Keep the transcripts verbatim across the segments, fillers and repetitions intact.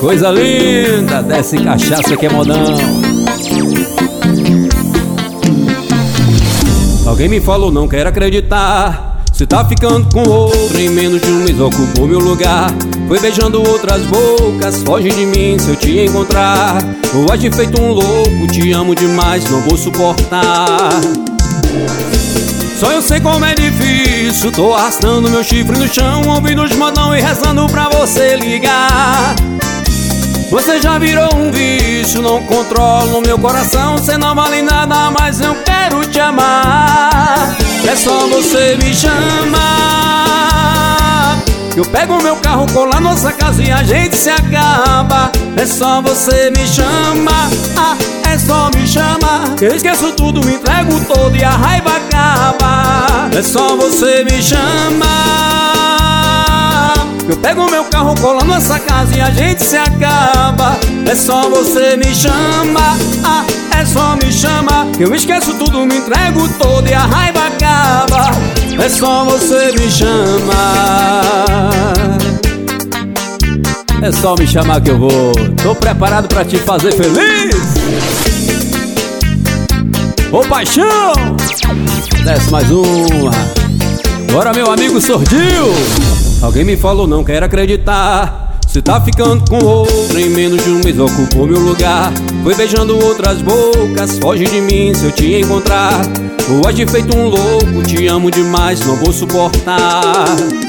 Coisa linda, desce cachaça que é modão. Alguém me falou, não quero acreditar, cê tá ficando com outro. Em menos de um mês ocupou meu lugar. Foi beijando outras bocas, foge de mim se eu te encontrar. Eu agi feito um louco, te amo demais, não vou suportar. Só eu sei como é difícil, tô arrastando meu chifre no chão, ouvindo os modão e rezando pra você ligar. Você já virou um vício, não controlo meu coração. Cê não vale nada, mas eu quero te amar. É só você me chamar, eu pego meu carro, colar nossa casa e a gente se acaba. É só você me chamar, ah, é só me chamar, que eu esqueço tudo, me entrego todo e a raiva acaba. É só você me chamar, eu pego meu carro, colar nossa casa e a gente se acaba. É só você me chamar, ah, é só me chamar, que eu esqueço tudo, me entrego todo e a raiva acaba. É só você me chamar, é só me chamar que eu vou. Tô preparado pra te fazer feliz. Ô paixão, desce mais uma. Bora meu amigo Sordil. Alguém me falou, não quero acreditar, cê tá ficando com outro. Em menos de um mês ocupou meu lugar. Foi beijando outras bocas, foge de mim se eu te encontrar. Eu agi feito um louco, te amo demais, não vou suportar.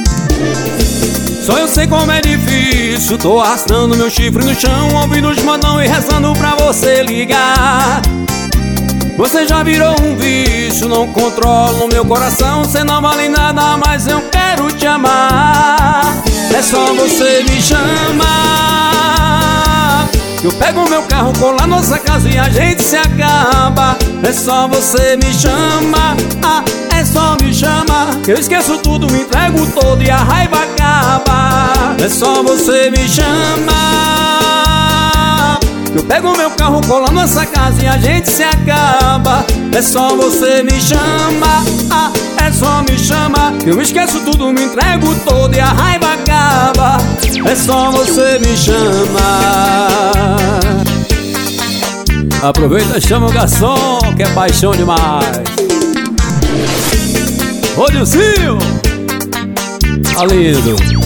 Só eu sei como é difícil, tô arrastando meu chifre no chão, ouvindo os modão e rezando pra você ligar. Você já virou um vício, não controlo meu coração. Cê não vale nada, mas eu quero te amar. É só você me chamar, eu pego meu carro, colar nossa casa e a gente se acaba. É só você me chamar, ah, é só me chamar, que eu esqueço tudo, me entrego todo e a raiva acaba. É só você me chamar, eu pego meu carro, colar nossa casa e a gente se acaba. É só você me chamar, ah, é só me chamar, que eu esqueço tudo, me entrego todo e a raiva acaba. É só você me chamar. Aproveita e chama o garçom, que é paixão demais. Ô Nilzinho, tá lindo.